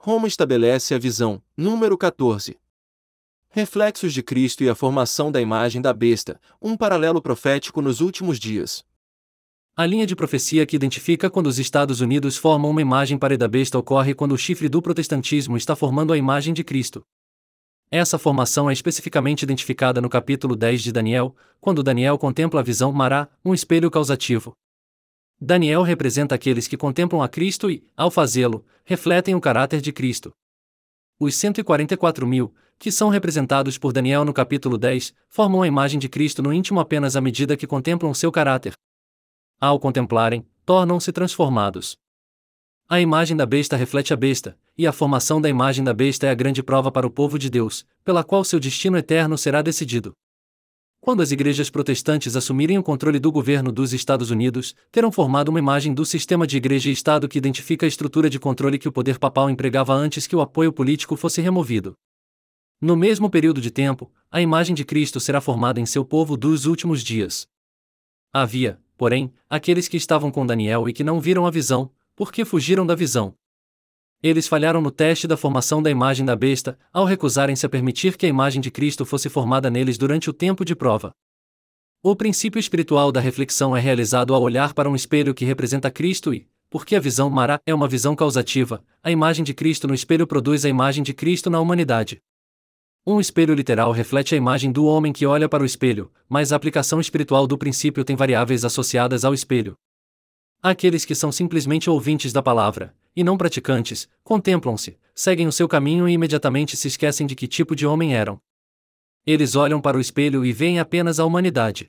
Roma estabelece a visão, número 14. Reflexos de Cristo e a formação da imagem da besta, um paralelo profético nos últimos dias. A linha de profecia que identifica quando os Estados Unidos formam uma imagem para da besta ocorre quando o chifre do protestantismo está formando a imagem de Cristo. Essa formação é especificamente identificada no capítulo 10 de Daniel, quando Daniel contempla a visão Mará, um espelho causativo. Daniel representa aqueles que contemplam a Cristo e, ao fazê-lo, refletem o caráter de Cristo. Os 144.000, que são representados por Daniel no capítulo 10, formam a imagem de Cristo no íntimo apenas à medida que contemplam seu caráter. Ao contemplarem, tornam-se transformados. A imagem da besta reflete a besta, e a formação da imagem da besta é a grande prova para o povo de Deus, pela qual seu destino eterno será decidido. Quando as igrejas protestantes assumirem o controle do governo dos Estados Unidos, terão formado uma imagem do sistema de igreja e Estado que identifica a estrutura de controle que o poder papal empregava antes que o apoio político fosse removido. No mesmo período de tempo, a imagem de Cristo será formada em seu povo dos últimos dias. Havia, porém, aqueles que estavam com Daniel e que não viram a visão, porque fugiram da visão. Eles falharam no teste da formação da imagem da besta, ao recusarem-se a permitir que a imagem de Cristo fosse formada neles durante o tempo de prova. O princípio espiritual da reflexão é realizado ao olhar para um espelho que representa Cristo e, porque a visão Mará é uma visão causativa, a imagem de Cristo no espelho produz a imagem de Cristo na humanidade. Um espelho literal reflete a imagem do homem que olha para o espelho, mas a aplicação espiritual do princípio tem variáveis associadas ao espelho. Aqueles que são simplesmente ouvintes da palavra, e não praticantes, contemplam-se, seguem o seu caminho e imediatamente se esquecem de que tipo de homem eram. Eles olham para o espelho e veem apenas a humanidade.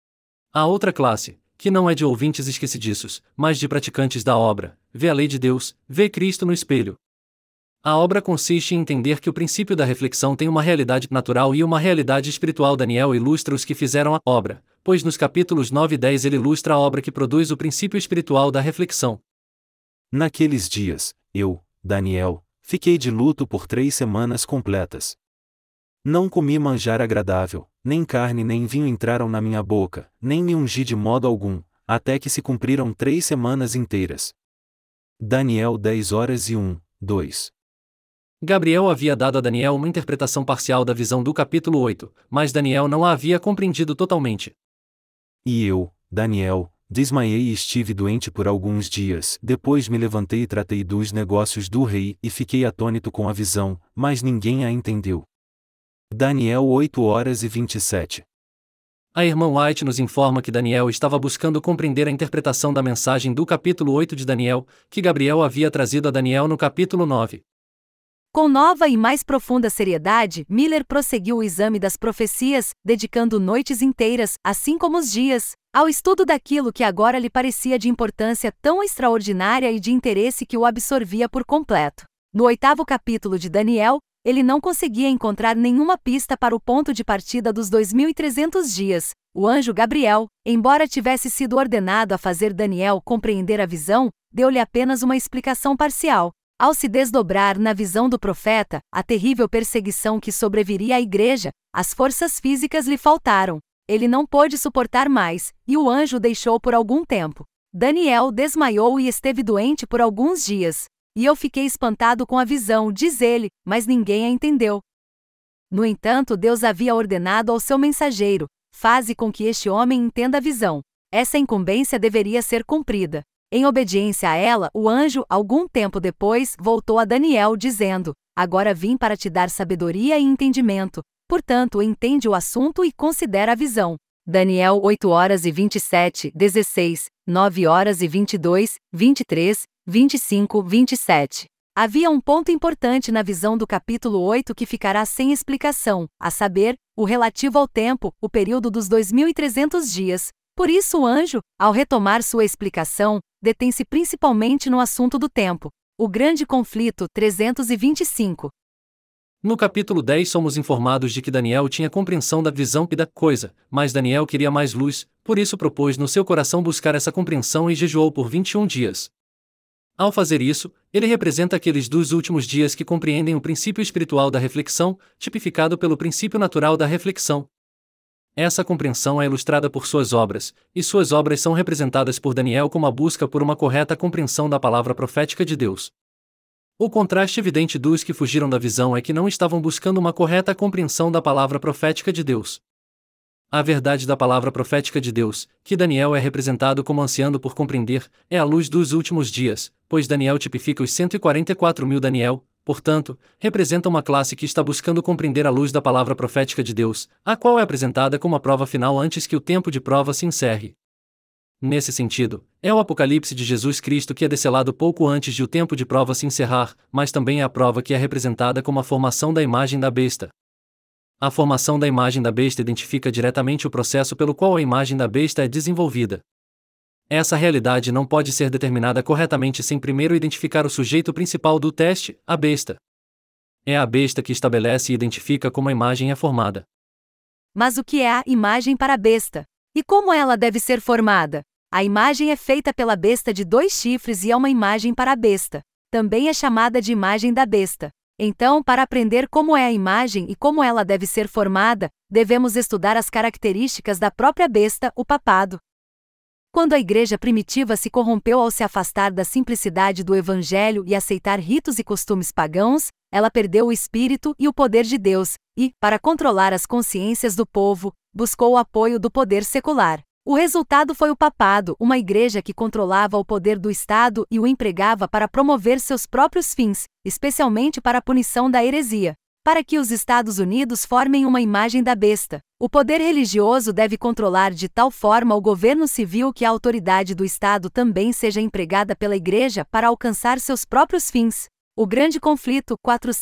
A outra classe, que não é de ouvintes esquecidiços, mas de praticantes da obra, vê a lei de Deus, vê Cristo no espelho. A obra consiste em entender que o princípio da reflexão tem uma realidade natural e uma realidade espiritual. Daniel ilustra os que fizeram a obra, pois nos capítulos 9 e 10 ele ilustra a obra que produz o princípio espiritual da reflexão. Naqueles dias, eu, Daniel, fiquei de luto por 3 semanas completas. Não comi manjar agradável, nem carne nem vinho entraram na minha boca, nem me ungi de modo algum, até que se cumpriram 3 semanas inteiras. Daniel 10 horas e 1, 2. Gabriel havia dado a Daniel uma interpretação parcial da visão do capítulo 8, mas Daniel não a havia compreendido totalmente. E eu, Daniel, desmaiei e estive doente por alguns dias. Depois me levantei e tratei dos negócios do rei e fiquei atônito com a visão, mas ninguém a entendeu. Daniel 8 horas e 27. A irmã White nos informa que Daniel estava buscando compreender a interpretação da mensagem do capítulo 8 de Daniel, que Gabriel havia trazido a Daniel no capítulo 9. Com nova e mais profunda seriedade, Miller prosseguiu o exame das profecias, dedicando noites inteiras, assim como os dias, ao estudo daquilo que agora lhe parecia de importância tão extraordinária e de interesse que o absorvia por completo. No 8º capítulo de Daniel, ele não conseguia encontrar nenhuma pista para o ponto de partida dos 2.300 dias. O anjo Gabriel, embora tivesse sido ordenado a fazer Daniel compreender a visão, deu-lhe apenas uma explicação parcial. Ao se desdobrar na visão do profeta, a terrível perseguição que sobreviria à igreja, as forças físicas lhe faltaram. Ele não pôde suportar mais, e o anjo o deixou por algum tempo. Daniel desmaiou e esteve doente por alguns dias. E eu fiquei espantado com a visão, diz ele, mas ninguém a entendeu. No entanto, Deus havia ordenado ao seu mensageiro: faze com que este homem entenda a visão. Essa incumbência deveria ser cumprida. Em obediência a ela, o anjo, algum tempo depois, voltou a Daniel dizendo: agora vim para te dar sabedoria e entendimento. Portanto, entende o assunto e considera a visão. Daniel 8 horas e 27, 16, 9 horas e 22, 23, 25, 27. Havia um ponto importante na visão do capítulo 8 que ficará sem explicação, a saber, o relativo ao tempo, o período dos 2.300 dias. Por isso o anjo, ao retomar sua explicação, detém-se principalmente no assunto do tempo. O grande conflito 325. No capítulo 10 somos informados de que Daniel tinha compreensão da visão e da coisa, mas Daniel queria mais luz, por isso propôs no seu coração buscar essa compreensão e jejuou por 21 dias. Ao fazer isso, ele representa aqueles dos últimos dias que compreendem o princípio espiritual da reflexão, tipificado pelo princípio natural da reflexão. Essa compreensão é ilustrada por suas obras, e suas obras são representadas por Daniel como a busca por uma correta compreensão da palavra profética de Deus. O contraste evidente dos que fugiram da visão é que não estavam buscando uma correta compreensão da palavra profética de Deus. A verdade da palavra profética de Deus, que Daniel é representado como ansiando por compreender, é a luz dos últimos dias, pois Daniel tipifica os 144.000 Daniel, portanto, representa uma classe que está buscando compreender a luz da palavra profética de Deus, a qual é apresentada como a prova final antes que o tempo de prova se encerre. Nesse sentido, é o Apocalipse de Jesus Cristo que é descelado pouco antes de o tempo de prova se encerrar, mas também é a prova que é representada como a formação da imagem da besta. A formação da imagem da besta identifica diretamente o processo pelo qual a imagem da besta é desenvolvida. Essa realidade não pode ser determinada corretamente sem primeiro identificar o sujeito principal do teste, a besta. É a besta que estabelece e identifica como a imagem é formada. Mas o que é a imagem para a besta? E como ela deve ser formada? A imagem é feita pela besta de 2 chifres e é uma imagem para a besta. Também é chamada de imagem da besta. Então, para aprender como é a imagem e como ela deve ser formada, devemos estudar as características da própria besta, o papado. Quando a igreja primitiva se corrompeu ao se afastar da simplicidade do evangelho e aceitar ritos e costumes pagãos, ela perdeu o espírito e o poder de Deus, e, para controlar as consciências do povo, buscou o apoio do poder secular. O resultado foi o papado, uma igreja que controlava o poder do Estado e o empregava para promover seus próprios fins, especialmente para a punição da heresia. Para que os Estados Unidos formem uma imagem da besta, o poder religioso deve controlar de tal forma o governo civil que a autoridade do Estado também seja empregada pela igreja para alcançar seus próprios fins. O Grande Conflito,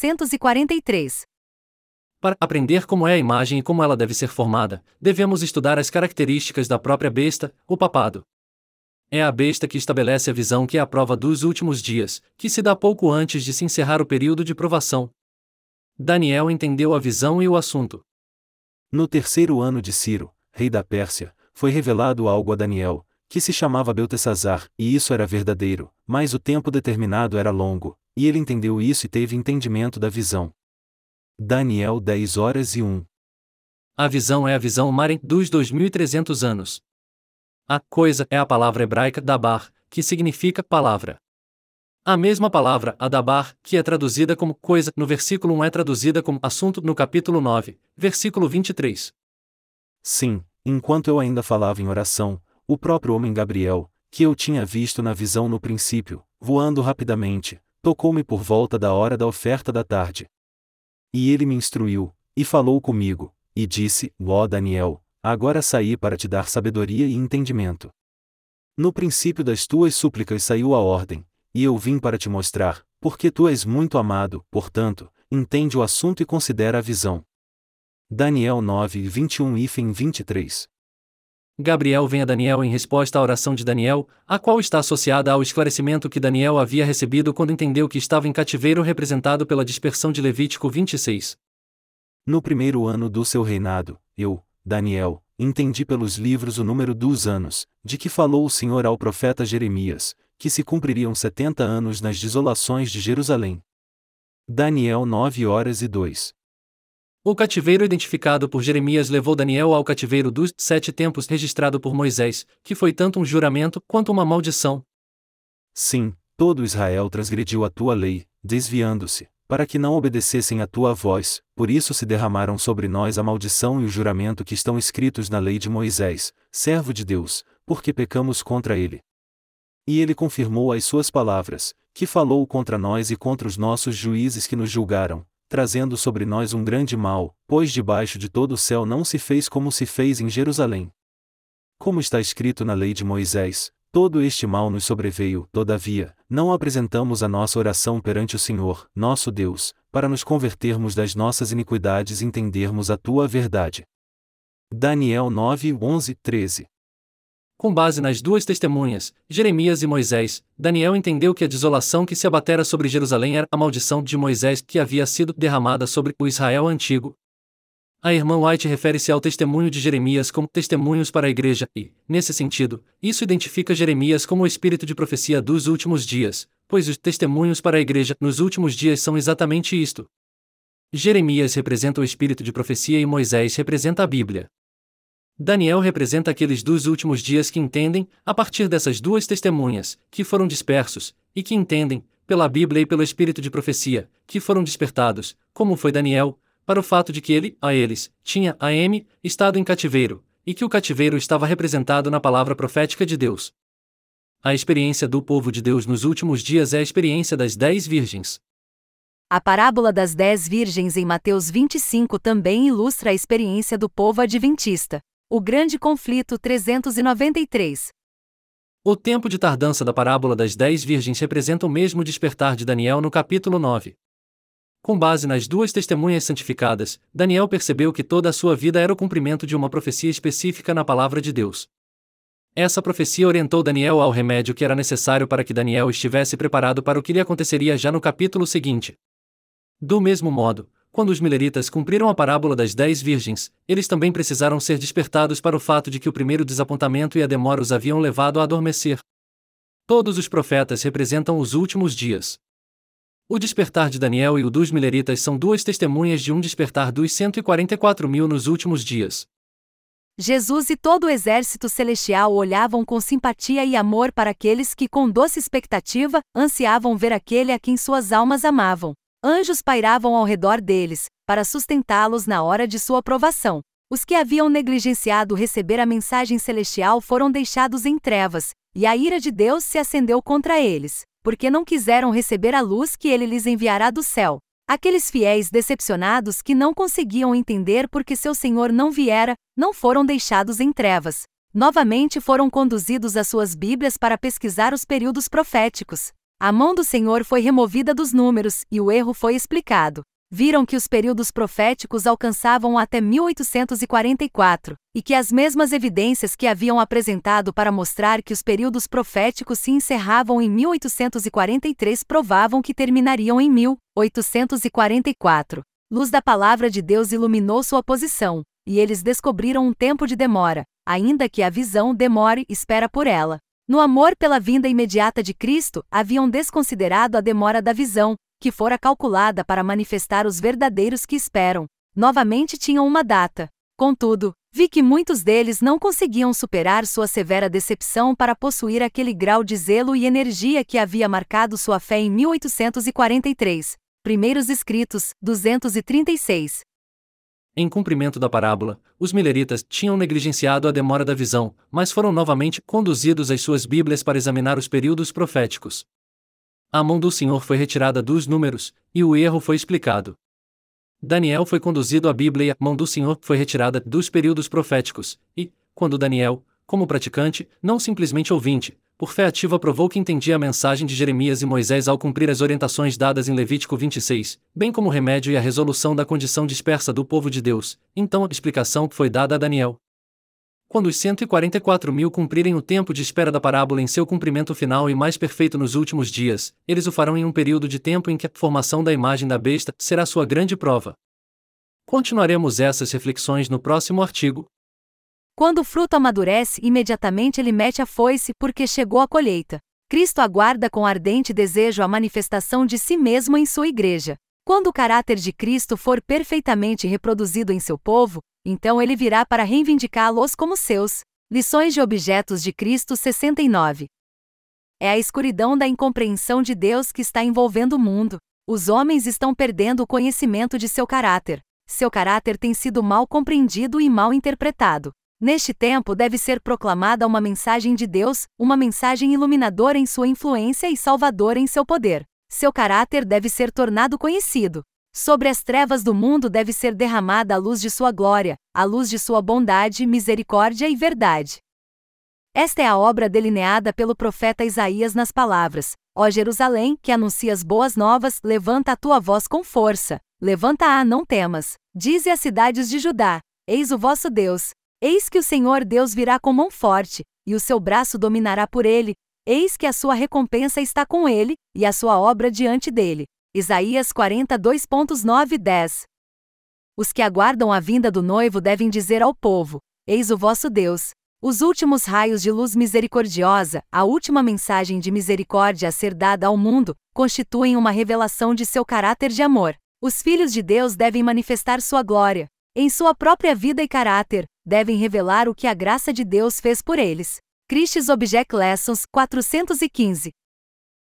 443. Para aprender como é a imagem e como ela deve ser formada, devemos estudar as características da própria besta, o papado. É a besta que estabelece a visão que é a prova dos últimos dias, que se dá pouco antes de se encerrar o período de provação. Daniel entendeu a visão e o assunto. No 3º ano de Ciro, rei da Pérsia, foi revelado algo a Daniel, que se chamava Beltesazar, e isso era verdadeiro, mas o tempo determinado era longo, e ele entendeu isso e teve entendimento da visão. Daniel 10:1. A visão é a visão Maren dos 2300 anos. A coisa é a palavra hebraica dabar, que significa palavra. A mesma palavra, adabar, que é traduzida como coisa, no versículo 1 é traduzida como assunto no capítulo 9, versículo 23. Sim, enquanto eu ainda falava em oração, o próprio homem Gabriel, que eu tinha visto na visão no princípio, voando rapidamente, tocou-me por volta da hora da oferta da tarde. E ele me instruiu, e falou comigo, e disse: ó Daniel, agora saí para te dar sabedoria e entendimento. No princípio das tuas súplicas saiu a ordem, e eu vim para te mostrar, porque tu és muito amado, portanto, entende o assunto e considera a visão. Daniel 9:21-23. Gabriel vem a Daniel em resposta à oração de Daniel, a qual está associada ao esclarecimento que Daniel havia recebido quando entendeu que estava em cativeiro representado pela dispersão de Levítico 26. No 1º ano do seu reinado, eu, Daniel, entendi pelos livros o número dos anos, de que falou o Senhor ao profeta Jeremias, que se cumpririam 70 anos nas desolações de Jerusalém. Daniel 9:2. O cativeiro identificado por Jeremias levou Daniel ao cativeiro dos 7 tempos registrado por Moisés, que foi tanto um juramento quanto uma maldição. Sim, todo Israel transgrediu a tua lei, desviando-se, para que não obedecessem a tua voz, por isso se derramaram sobre nós a maldição e o juramento que estão escritos na lei de Moisés, servo de Deus, porque pecamos contra ele. E ele confirmou as suas palavras, que falou contra nós e contra os nossos juízes que nos julgaram, trazendo sobre nós um grande mal, pois debaixo de todo o céu não se fez como se fez em Jerusalém. Como está escrito na lei de Moisés, todo este mal nos sobreveio, todavia, não apresentamos a nossa oração perante o Senhor, nosso Deus, para nos convertermos das nossas iniquidades e entendermos a tua verdade. Daniel 9:11-13. Com base nas duas testemunhas, Jeremias e Moisés, Daniel entendeu que a desolação que se abatera sobre Jerusalém era a maldição de Moisés que havia sido derramada sobre o Israel antigo. A irmã White refere-se ao testemunho de Jeremias como testemunhos para a igreja e, nesse sentido, isso identifica Jeremias como o espírito de profecia dos últimos dias, pois os testemunhos para a igreja nos últimos dias são exatamente isto. Jeremias representa o espírito de profecia e Moisés representa a Bíblia. Daniel representa aqueles dos últimos dias que entendem, a partir dessas duas testemunhas, que foram dispersos, e que entendem, pela Bíblia e pelo espírito de profecia, que foram despertados, como foi Daniel, para o fato de que ele, a eles, tinha, estado em cativeiro, e que o cativeiro estava representado na palavra profética de Deus. A experiência do povo de Deus nos últimos dias é a experiência das 10 virgens. A parábola das 10 virgens em Mateus 25 também ilustra a experiência do povo adventista. O grande conflito 393. O tempo de tardança da parábola das 10 virgens representa o mesmo despertar de Daniel no capítulo 9. Com base nas duas testemunhas santificadas, Daniel percebeu que toda a sua vida era o cumprimento de uma profecia específica na palavra de Deus. Essa profecia orientou Daniel ao remédio que era necessário para que Daniel estivesse preparado para o que lhe aconteceria já no capítulo seguinte. Do mesmo modo, quando os mileritas cumpriram a parábola das 10 virgens, eles também precisaram ser despertados para o fato de que o primeiro desapontamento e a demora os haviam levado a adormecer. Todos os profetas representam os últimos dias. O despertar de Daniel e o dos mileritas são duas testemunhas de um despertar dos 144.000 nos últimos dias. Jesus e todo o exército celestial olhavam com simpatia e amor para aqueles que, com doce expectativa, ansiavam ver aquele a quem suas almas amavam. Anjos pairavam ao redor deles, para sustentá-los na hora de sua provação. Os que haviam negligenciado receber a mensagem celestial foram deixados em trevas, e a ira de Deus se acendeu contra eles, porque não quiseram receber a luz que ele lhes enviará do céu. Aqueles fiéis decepcionados que não conseguiam entender porque seu Senhor não viera, não foram deixados em trevas. Novamente foram conduzidos às suas Bíblias para pesquisar os períodos proféticos. A mão do Senhor foi removida dos números, e o erro foi explicado. Viram que os períodos proféticos alcançavam até 1844, e que as mesmas evidências que haviam apresentado para mostrar que os períodos proféticos se encerravam em 1843 provavam que terminariam em 1844. Luz da palavra de Deus iluminou sua posição, e eles descobriram um tempo de demora, ainda que a visão demore, espera por ela. No amor pela vinda imediata de Cristo, haviam desconsiderado a demora da visão, que fora calculada para manifestar os verdadeiros que esperam. Novamente tinham uma data. Contudo, vi que muitos deles não conseguiam superar sua severa decepção para possuir aquele grau de zelo e energia que havia marcado sua fé em 1843. Primeiros Escritos, 236. Em cumprimento da parábola, os mileritas tinham negligenciado a demora da visão, mas foram novamente conduzidos às suas Bíblias para examinar os períodos proféticos. A mão do Senhor foi retirada dos números, e o erro foi explicado. Daniel foi conduzido à Bíblia e a mão do Senhor foi retirada dos períodos proféticos, e, quando Daniel, como praticante, não simplesmente ouvinte, por fé ativa provou que entendia a mensagem de Jeremias e Moisés ao cumprir as orientações dadas em Levítico 26, bem como o remédio e a resolução da condição dispersa do povo de Deus, então a explicação foi dada a Daniel. Quando os 144.000 cumprirem o tempo de espera da parábola em seu cumprimento final e mais perfeito nos últimos dias, eles o farão em um período de tempo em que a formação da imagem da besta será sua grande prova. Continuaremos essas reflexões no próximo artigo. Quando o fruto amadurece, imediatamente ele mete a foice, porque chegou a colheita. Cristo aguarda com ardente desejo a manifestação de si mesmo em sua igreja. Quando o caráter de Cristo for perfeitamente reproduzido em seu povo, então ele virá para reivindicá-los como seus. Lições de Objetos de Cristo 69. É a escuridão da incompreensão de Deus que está envolvendo o mundo. Os homens estão perdendo o conhecimento de seu caráter. Seu caráter tem sido mal compreendido e mal interpretado. Neste tempo deve ser proclamada uma mensagem de Deus, uma mensagem iluminadora em sua influência e salvadora em seu poder. Seu caráter deve ser tornado conhecido. Sobre as trevas do mundo deve ser derramada a luz de sua glória, a luz de sua bondade, misericórdia e verdade. Esta é a obra delineada pelo profeta Isaías nas palavras: Ó Jerusalém, que anuncias boas novas, levanta a tua voz com força. Levanta-a, não temas. Dize às cidades de Judá: Eis o vosso Deus. Eis que o Senhor Deus virá com mão forte, e o seu braço dominará por ele. Eis que a sua recompensa está com ele, e a sua obra diante dele. Isaías 42.9 e 10. Os que aguardam a vinda do noivo devem dizer ao povo: Eis o vosso Deus. Os últimos raios de luz misericordiosa, a última mensagem de misericórdia a ser dada ao mundo, constituem uma revelação de seu caráter de amor. Os filhos de Deus devem manifestar sua glória. Em sua própria vida e caráter, devem revelar o que a graça de Deus fez por eles. Christ's Object Lessons 415.